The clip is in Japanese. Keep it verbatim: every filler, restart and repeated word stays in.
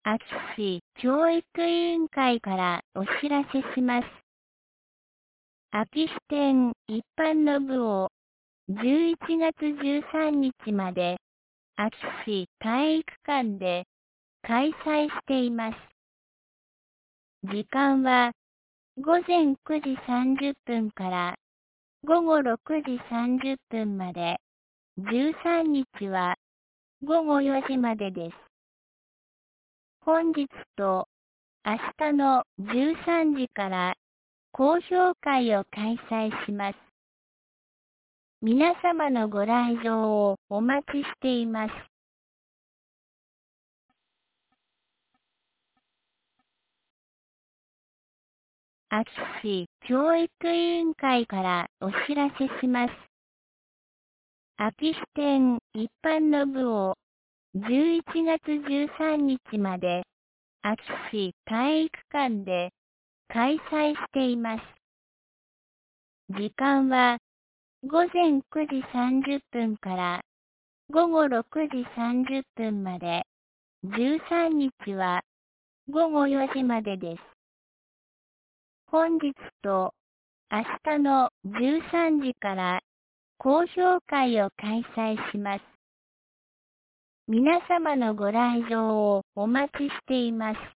秋市教育委員会からお知らせします。秋支店一般の部をじゅういちがつじゅうさんにちまで秋市体育館で開催しています。時間はごぜんくじさんじゅっぷんからごごろくじさんじゅっぷんまで、じゅうさんにちはごごよじまでです。本日と明日のじゅうさんじから講評会を開催します。皆様のご来場をお待ちしています。秋市教育委員会からお知らせします。秋支店一般の部をじゅういちがつじゅうさんにちまで秋市体育館で開催しています。時間はごぜんくじさんじゅっぷんからごごろくじさんじゅっぷんまで、じゅうさんにちはごごよじまでです。本日と明日のじゅうさんじから講評会を開催します。皆様のご来場をお待ちしています。